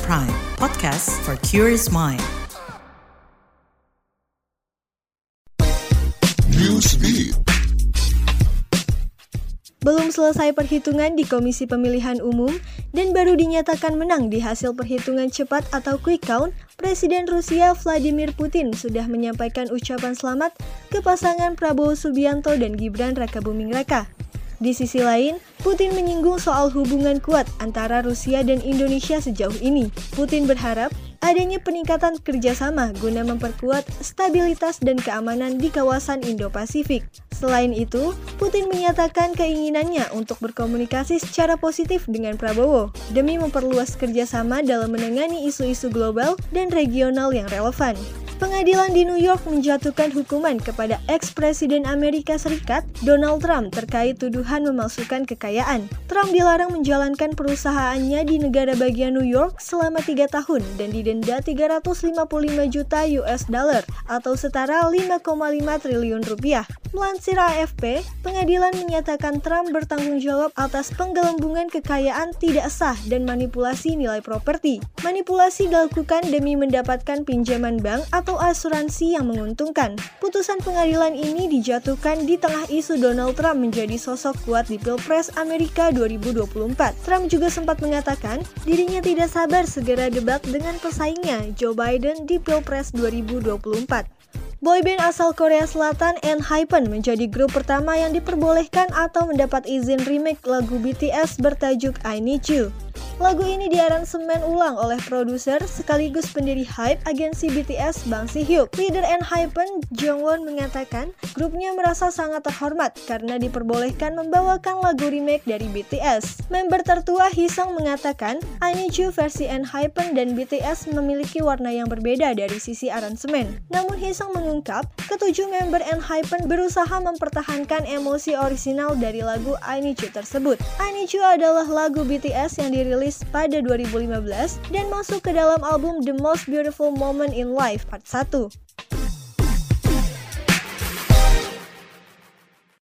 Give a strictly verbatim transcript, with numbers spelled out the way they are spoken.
Prime, podcast for curious mind. Newsbeat. Belum selesai perhitungan di Komisi Pemilihan Umum dan baru dinyatakan menang di hasil perhitungan cepat atau quick count, Presiden Rusia Vladimir Putin sudah menyampaikan ucapan selamat ke pasangan Prabowo Subianto dan Gibran Rakabuming Raka. Di sisi lain, Putin menyinggung soal hubungan kuat antara Rusia dan Indonesia sejauh ini. Putin berharap adanya peningkatan kerjasama guna memperkuat stabilitas dan keamanan di kawasan Indo-Pasifik. Selain itu, Putin menyatakan keinginannya untuk berkomunikasi secara positif dengan Prabowo demi memperluas kerjasama dalam menangani isu-isu global dan regional yang relevan. Pengadilan di New York menjatuhkan hukuman kepada ex-presiden Amerika Serikat Donald Trump terkait tuduhan memalsukan kekayaan. Trump dilarang menjalankan perusahaannya di negara bagian New York selama tiga tahun dan didenda tiga ratus lima puluh lima juta U S dollar atau setara lima koma lima triliun rupiah. Melansir A F P, pengadilan menyatakan Trump bertanggung jawab atas penggelembungan kekayaan tidak sah dan manipulasi nilai properti. Manipulasi dilakukan demi mendapatkan pinjaman bank atau asuransi yang menguntungkan. Putusan pengadilan ini dijatuhkan di tengah isu Donald Trump menjadi sosok kuat di Pilpres Amerika dua ribu dua puluh empat. Trump juga sempat mengatakan dirinya tidak sabar segera debat dengan pesaingnya Joe Biden di Pilpres dua ribu dua puluh empat. Boyband asal Korea Selatan ENHYPEN menjadi grup pertama yang diperbolehkan atau mendapat izin remake lagu B T S bertajuk I Need You. Lagu ini diaransemen ulang oleh produser sekaligus pendiri HYBE agensi B T S Bang Si-hyuk. Leader ENHYPEN, Jongwon, mengatakan grupnya merasa sangat terhormat karena diperbolehkan membawakan lagu remake dari B T S. Member tertua Hisung mengatakan I Need You versi ENHYPEN dan B T S memiliki warna yang berbeda dari sisi aransemen. Namun Hisung mengungkap, ketujuh member ENHYPEN berusaha mempertahankan emosi orisinal dari lagu I Need You tersebut. I Need You adalah lagu B T S yang dirilis pada dua ribu lima belas dan masuk ke dalam album The Most Beautiful Moment in Life Part satu.